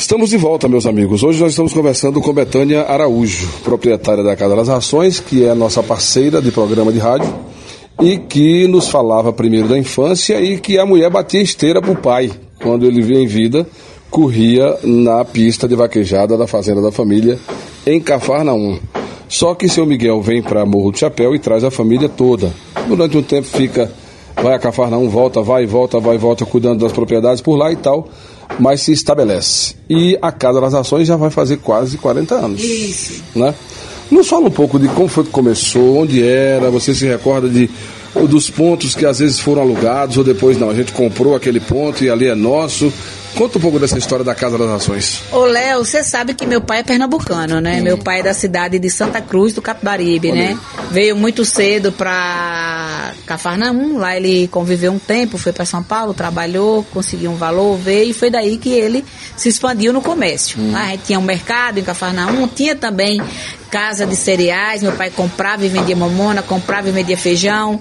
Estamos de volta, meus amigos. Hoje nós estamos conversando com Betânia Araújo, proprietária da Casa das Rações, que é a nossa parceira de programa de rádio e que nos falava primeiro da infância e que a mulher batia esteira pro pai. Quando ele via em vida, corria na pista de vaquejada da Fazenda da Família, em Cafarnaum. Só que seu Miguel vem para Morro do Chapéu e traz a família toda. Durante um tempo vai a Cafarnaum, vai e volta, cuidando das propriedades por lá e tal, mas se estabelece. E a Casa das Rações já vai fazer quase 40 anos. Isso. Né? Nos fala um pouco de como foi que começou, onde era, você se recorda dos pontos que às vezes foram alugados ou depois não, a gente comprou aquele ponto e ali é nosso. Conta um pouco dessa história da Casa das Rações. Ô Léo, você sabe que meu pai é pernambucano, né? Meu pai é da cidade de Santa Cruz do Capibaribe, né? Veio muito cedo pra Cafarnaum, lá ele conviveu um tempo, foi pra São Paulo, trabalhou, conseguiu um valor, veio e foi daí que ele se expandiu no comércio. A gente tinha um mercado em Cafarnaum, tinha também casa de cereais, meu pai comprava e vendia mamona, comprava e vendia feijão,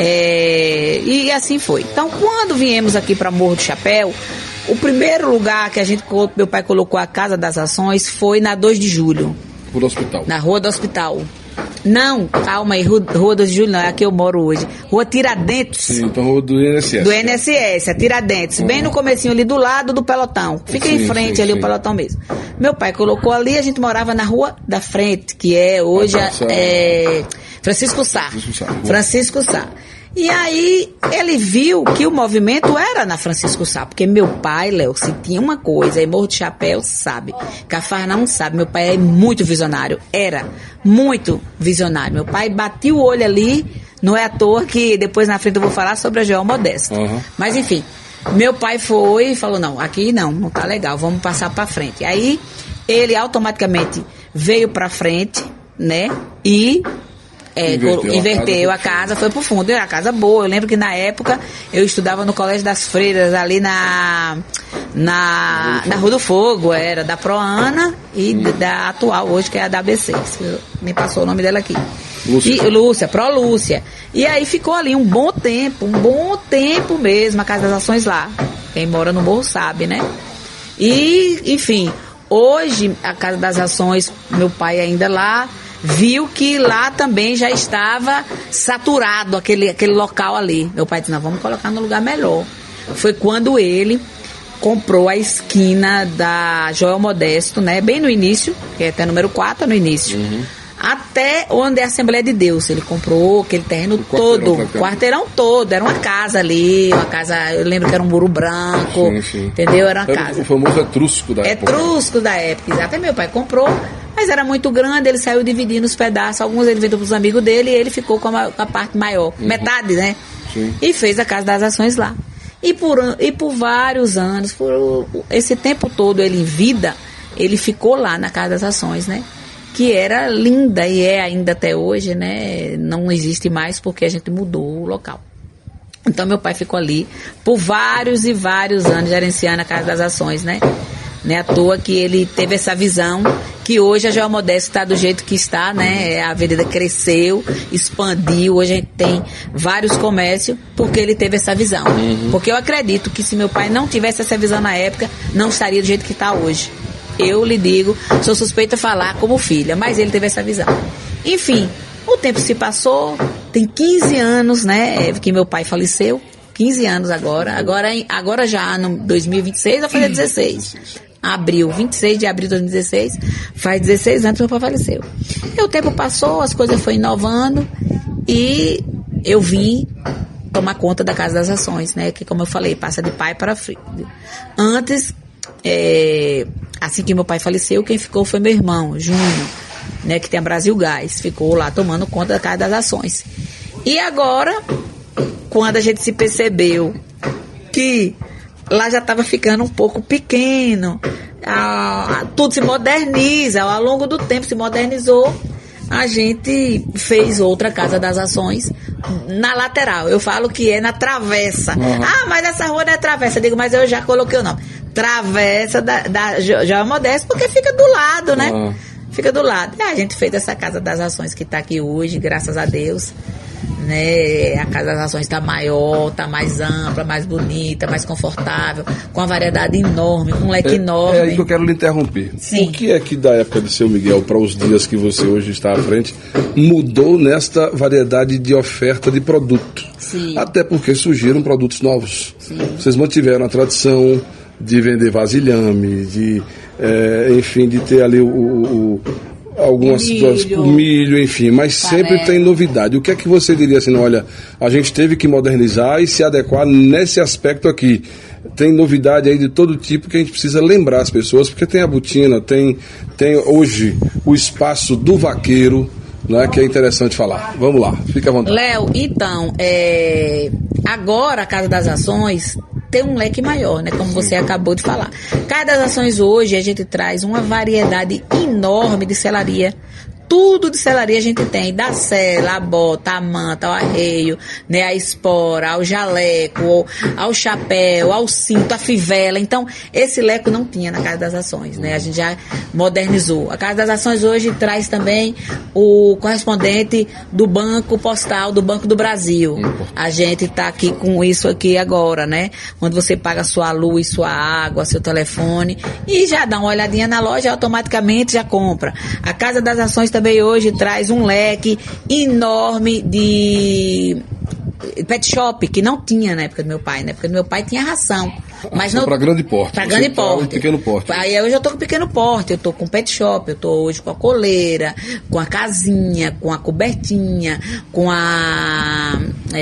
e assim foi. Então, quando viemos aqui para Morro do Chapéu, o primeiro lugar que meu pai colocou a Casa das Rações foi na 2 de Julho. Rua do Hospital. Na Rua do Hospital. Não, calma aí, Rua 2 de Julho não, é aqui eu moro hoje. Rua Tiradentes. Sim, então Rua do INSS. Do INSS, a Tiradentes, bem no comecinho ali do lado do pelotão. Fica em frente ali o pelotão mesmo. Meu pai colocou ali, a gente morava na Rua da Frente, que é hoje Francisco Sá. Francisco Sá. E aí ele viu que o movimento era na Francisco Sá, porque meu pai, Léo, se tinha uma coisa, e Morro do Chapéu sabe, Cafarnaum sabe, meu pai é muito visionário, era muito visionário. Meu pai batia o olho ali, não é à toa que depois na frente eu vou falar sobre a Joel Modesto. Mas enfim, meu pai foi e falou, não, aqui não tá legal, vamos passar pra frente. Aí ele automaticamente veio pra frente, né, e inverteu a casa, foi pro fundo. Era uma casa boa. Eu lembro que na época eu estudava no Colégio das Freiras, ali na Rua do Fogo, era da Proana e da atual hoje, que é a da ABC. Me passou o nome dela aqui. Lúcia, Pro Lúcia. E aí ficou ali um bom tempo mesmo, a Casa das Ações lá. Quem mora no Morro sabe, né? E, enfim, hoje a Casa das Ações, meu pai ainda lá, viu que lá também já estava saturado aquele local ali. Meu pai disse, não, vamos colocar no lugar melhor. Foi quando ele comprou a esquina da Joel Modesto, né? Bem no início, que é até número 4 no início. Até onde é a Assembleia de Deus. Ele comprou aquele terreno todo, quarteirão todo. Era uma casa ali, eu lembro que era um muro branco, entendeu? Era uma casa. O famoso etrusco da época. Etrusco da época, exato. Até meu pai comprou, mas era muito grande, ele saiu dividindo os pedaços. Alguns ele vendeu para os amigos dele e ele ficou com a parte maior, metade, né? E fez a Casa das Ações lá. E por vários anos, por esse tempo todo ele em vida, ele ficou lá na Casa das Ações, né? Que era linda e é ainda até hoje, né? Não existe mais porque a gente mudou o local. Então meu pai ficou ali por vários e vários anos gerenciando a Casa das Ações, né? Não é à toa que ele teve essa visão, que hoje a Joel Modesto está do jeito que está, né? A avenida cresceu, expandiu, hoje a gente tem vários comércios, porque ele teve essa visão. Porque eu acredito que se meu pai não tivesse essa visão na época, não estaria do jeito que está hoje. Eu lhe digo, sou suspeita a falar como filha, mas ele teve essa visão. Enfim, o tempo se passou, tem 15 anos, né, que meu pai faleceu, 15 anos agora já no 2026 vai fazer 16. 26 de abril de 2016, faz 16 anos que meu pai faleceu. E o tempo passou, as coisas foram inovando e eu vim tomar conta da Casa das Ações, né, que como eu falei, passa de pai para filho. Antes, assim que meu pai faleceu, quem ficou foi meu irmão, Júnior, né, que tem a Brasil Gás, ficou lá tomando conta da Casa das Ações. E agora, quando a gente se percebeu que lá já estava ficando um pouco pequeno, tudo se moderniza, ao longo do tempo se modernizou, a gente fez outra Casa das Ações na lateral. Eu falo que é na travessa. Mas essa rua não é travessa. Eu digo, mas eu já coloquei o nome. Travessa da Joel Modesto, porque fica do lado, né? Fica do lado. E a gente fez essa Casa das Ações que está aqui hoje, graças a Deus. né? A Casa das Ações está maior, está mais ampla, mais bonita, mais confortável, com uma variedade enorme, com um leque enorme. É aí que eu quero lhe interromper. Sim. O que é que da época de seu Miguel para os dias que você hoje está à frente mudou nesta variedade de oferta de produto? Sim. Até porque surgiram produtos novos. Sim. Vocês mantiveram a tradição de vender vasilhame, enfim, de ter ali algumas situações, o milho, enfim, mas sempre tem novidade. O que é que você diria assim, olha, a gente teve que modernizar e se adequar nesse aspecto aqui? Tem novidade aí de todo tipo que a gente precisa lembrar as pessoas, porque tem a botina, tem hoje o espaço do vaqueiro, né, que é interessante falar. Vamos lá, fica à vontade. Léo, então, agora a Casa das Ações tem um leque maior, né? Como você acabou de falar. Casa das Ações hoje a gente traz uma variedade enorme de selaria. Tudo de selaria a gente tem, da sela, a bota, a manta, o arreio, né, a espora, ao jaleco, ao chapéu, ao cinto, a fivela. Então, esse leco não tinha na Casa das Ações, né? A gente já modernizou. A Casa das Ações hoje traz também o correspondente do Banco Postal, do Banco do Brasil. A gente está aqui com isso aqui agora, né? Onde você paga sua luz, sua água, seu telefone e já dá uma olhadinha na loja e automaticamente já compra. A Casa das Ações também hoje traz um leque enorme de pet shop, que não tinha na época do meu pai. Na época do meu pai tinha ração. Mas não para grande porte. Para grande porte. Pequeno porte. Aí hoje eu tô com pequeno porte, eu tô com pet shop, eu tô hoje com a coleira, com a casinha, com a cobertinha, com a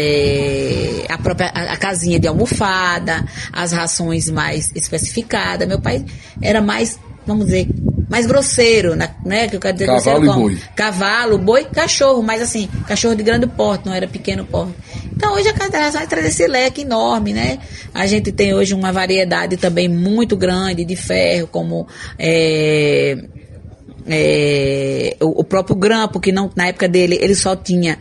própria a casinha de almofada, as rações mais especificadas. Meu pai era mais, vamos dizer, mais grosseiro, né? Que eu quero dizer, cavalo e boi. Cavalo, boi, cachorro, mas assim, cachorro de grande porte, não era pequeno porte. Então hoje a Casa das Ações traz esse leque enorme, né? A gente tem hoje uma variedade também muito grande de ferro, como o próprio grampo, que não, na época dele ele só tinha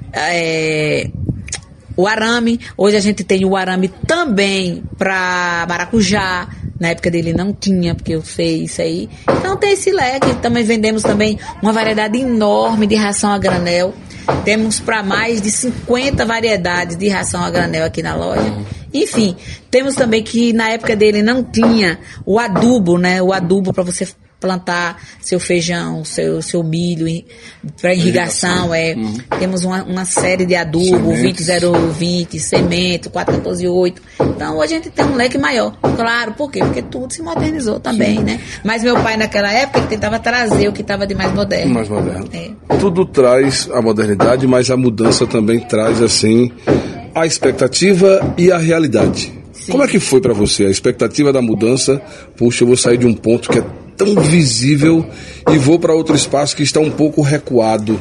o arame. Hoje a gente tem o arame também para maracujá. Na época dele não tinha, porque eu sei isso aí. Então tem esse leque. Também vendemos também uma variedade enorme de ração a granel. Temos para mais de 50 variedades de ração a granel aqui na loja. Enfim, temos também que na época dele não tinha o adubo, né? O adubo para você plantar seu feijão, seu milho para irrigação. Temos uma série de adubo, 20020, semente, 4148. Então hoje a gente tem um leque maior. Claro, por quê? Porque tudo se modernizou também, né? Mas meu pai naquela época ele tentava trazer o que estava de mais moderno. Mais moderno. Tudo traz a modernidade, mas a mudança também traz, assim, a expectativa e a realidade. Sim. Como é que foi para você a expectativa da mudança? Puxa, eu vou sair de um ponto que é tão visível e vou para outro espaço que está um pouco recuado.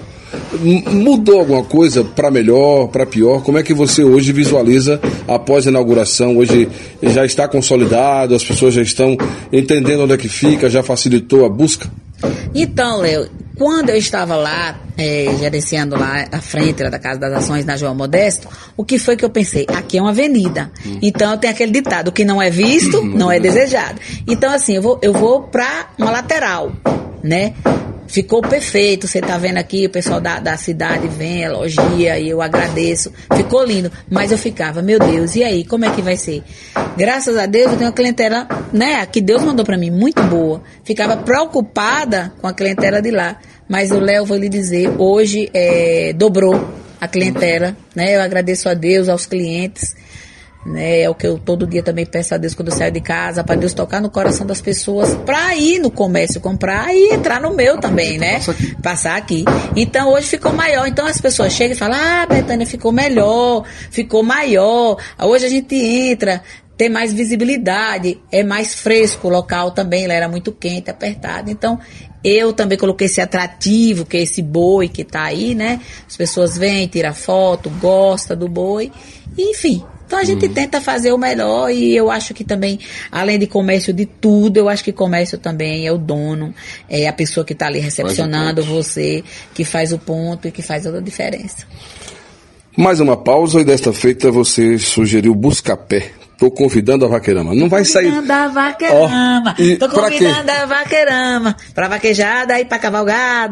Mudou alguma coisa para melhor, para pior? Como é que você hoje visualiza após a inauguração? Hoje já está consolidado, as pessoas já estão entendendo onde é que fica, já facilitou a busca? Então, Léo, quando eu estava lá, gerenciando lá à frente da Casa das Ações na João Modesto, o que foi que eu pensei? Aqui é uma avenida. Então tem aquele ditado, o que não é visto, não é desejado. Então assim, eu vou para uma lateral, né? Ficou perfeito, você tá vendo aqui, o pessoal da cidade vem, elogia, e eu agradeço. Ficou lindo, mas eu ficava, meu Deus, e aí, como é que vai ser? Graças a Deus eu tenho uma clientela, né, que Deus mandou pra mim, muito boa. Ficava preocupada com a clientela de lá, mas o Léo, vou lhe dizer, hoje dobrou a clientela, né, eu agradeço a Deus, aos clientes, né, é o que eu todo dia também peço a Deus quando eu saio de casa, para Deus tocar no coração das pessoas, para ir no comércio comprar e entrar no meu também, né? Passar aqui. Então hoje ficou maior, então as pessoas chegam e falam, Betânia, ficou melhor, ficou maior, hoje a gente entra, tem mais visibilidade, é mais fresco o local também, lá era muito quente, apertado, então eu também coloquei esse atrativo, que é esse boi que tá aí, né? As pessoas vêm, tiram foto, gostam do boi, enfim. Então a gente tenta fazer o melhor e eu acho que também, além de comércio de tudo, eu acho que comércio também é o dono, é a pessoa que está ali recepcionando você, que faz o ponto e que faz toda a diferença. Mais uma pausa e desta feita você sugeriu Buscapé. Tô convidando a Vaqueirama. Não vai sair. Convidando a Vaqueirama. Tô convidando a Vaqueirama. Pra vaquejada e pra cavalgada.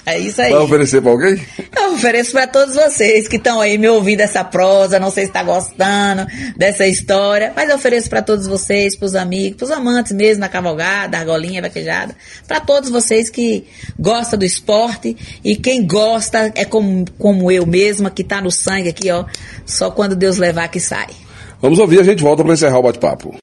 É isso aí. Vai oferecer para alguém? Eu ofereço para todos vocês que estão aí me ouvindo essa prosa, não sei se está gostando dessa história, mas eu ofereço para todos vocês, para os amigos, para os amantes mesmo, da cavalgada, da argolinha, vaquejada, para todos vocês que gostam do esporte e quem gosta é como eu mesma, que está no sangue aqui, ó, só quando Deus levar que sai. Vamos ouvir, a gente volta para encerrar o bate-papo.